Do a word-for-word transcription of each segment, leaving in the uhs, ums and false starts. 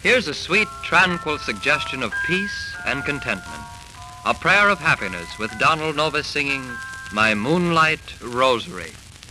Here's a sweet, tranquil suggestion of peace and contentment. A prayer of happiness with Donald Novis singing My Moonlight Rosary.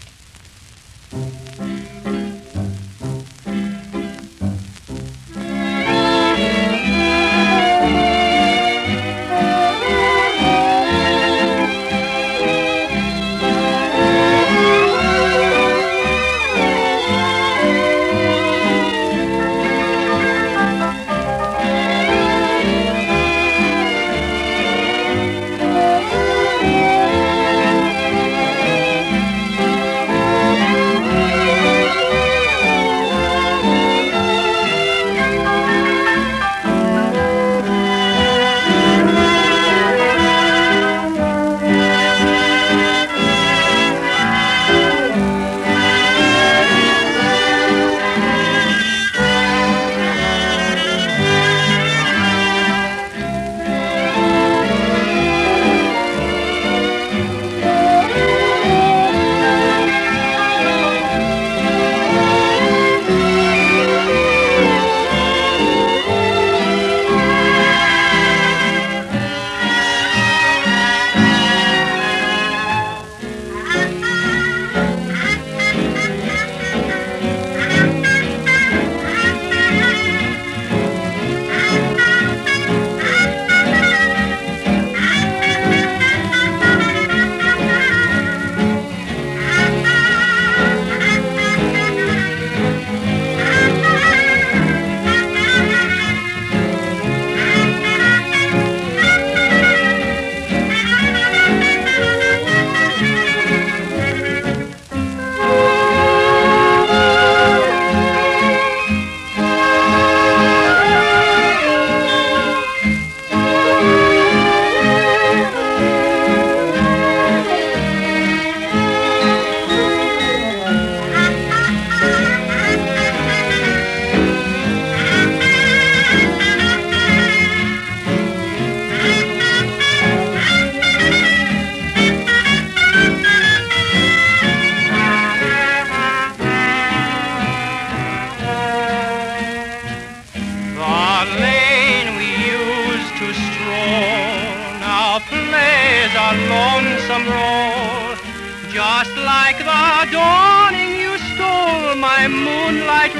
A lonesome roll, just like the dawning you stole my moonlight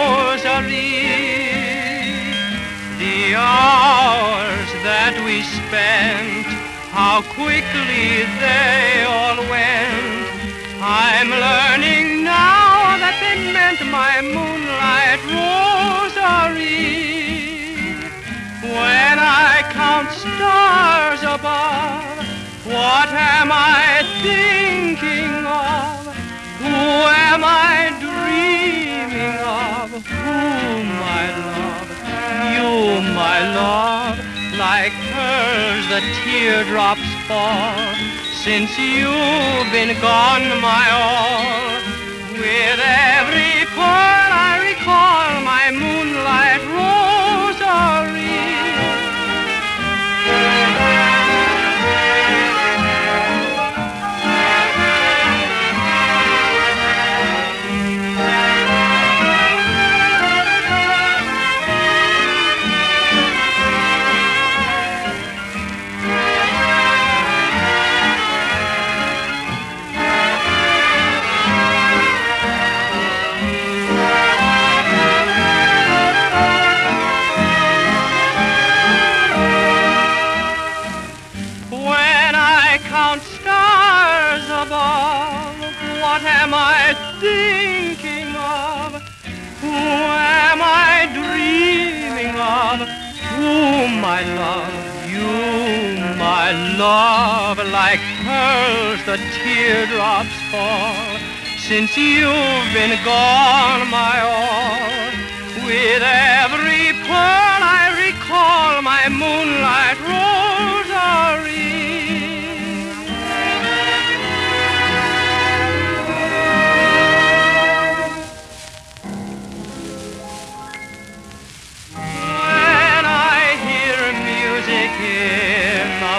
rosary. The hours that we spent, how quickly they all went. I'm learning now that they meant my moonlight rosary. When I count stars above, what am I thinking of? Who am I dreaming of? Who, my love? You, my love. Like pearls the teardrops fall. Since you've been gone, my all. With every pearl I recall my moonlight rosary. What am I thinking of? Who am I dreaming of? Who, my love? You, my love. Like pearls the teardrops fall. Since you've been gone, my all. With every pearl I recall my moonlight rosary. In the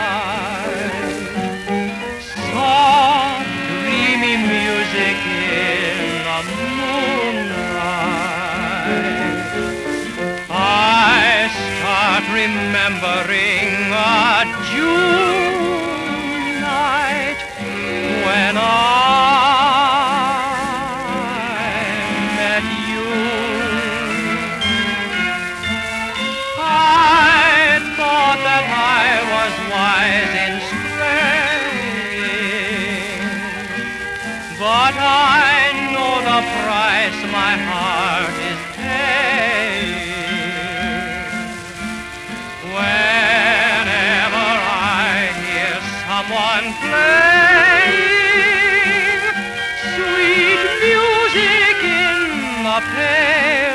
moonlight, soft, dreamy music in remembering a June night when I met you. I thought that I was wise in straying, but I know the price my heart is paying. Whenever I hear someone playing sweet music in the pale